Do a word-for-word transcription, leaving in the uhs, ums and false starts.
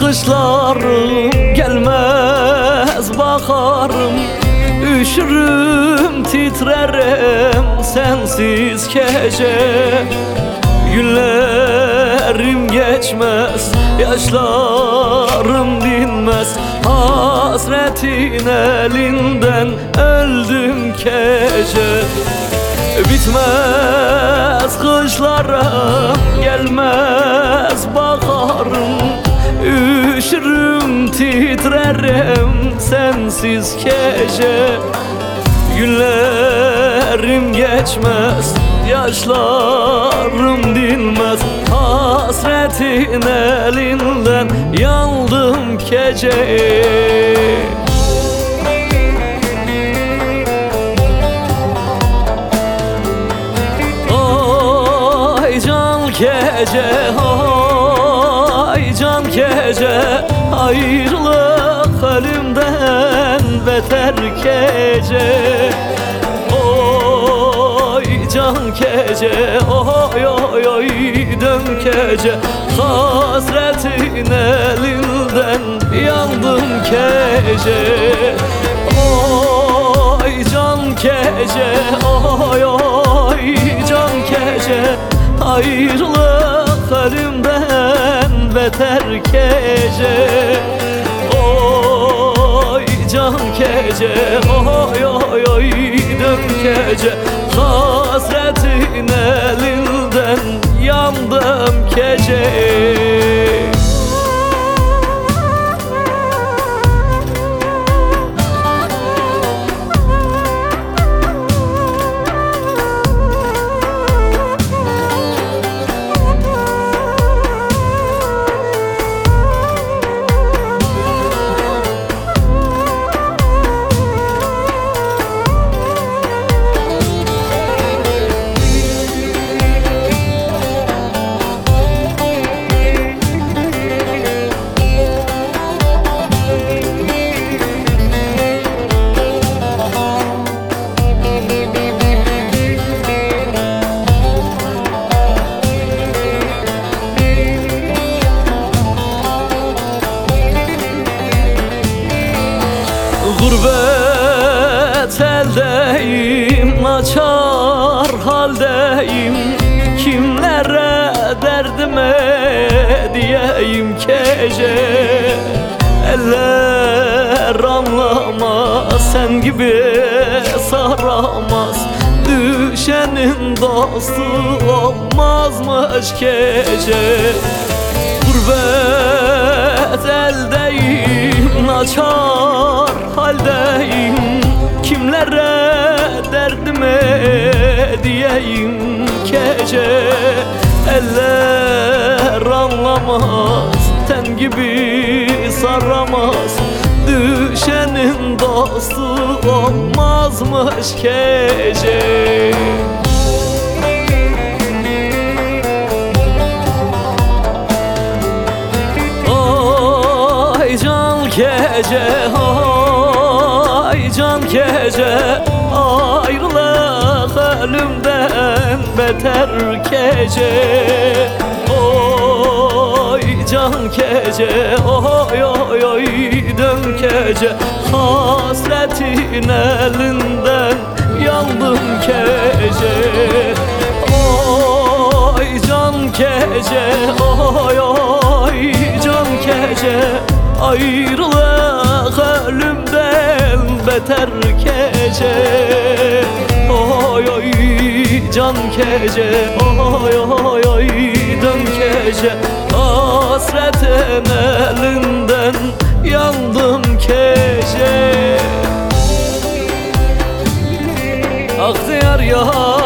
kışlarım, gelmez baharım. Üşürüm, titrerim sensiz gece. Günlerim geçmez, yaşlarım dinmez. Hasretin elinden öldüm gece. Bitmez kışlarım, gelmez baharım. Üşürüm, titrerim sensiz gece. Günlerim geçmez, yaşlarım dinmez. Hasretin elinden yandım gece. Ay can gece, ay can gece. Ayrılık ölümden beter gece. Oy can gece, oy oy oy dön gece. Hasretin elinden yandım gece. Oy can gece, oy oy can gece. Ayrılık ölümden beter gece. Oy can gece, oy oy oy dön gece. Hasretin elinden yandım gece. Gurbet eldeyim, naçar haldeyim. Kimlere derdime diyeyim gece. Eller anlamaz, sen gibi saramaz. Düşenin dostu olmazmış gece. Gurbet eldeyim, naçar haldeyim. Kimlere derdime diyeyim gece. Eller anlamaz, ten gibi saramaz. Düşenin dostu olmazmış gece. Gece, ay can gece. Ayrılık ölümden beter gece. Oy can gece, oy oy oy dön gece. Hasretin elinden yandım gece. Oy can gece, oy oy can gece. Ayrılık ölümden beter gece. Oy oy can gece, oy oy oy dön gece. Hasretin elinden yandım gece. Aktı yar ya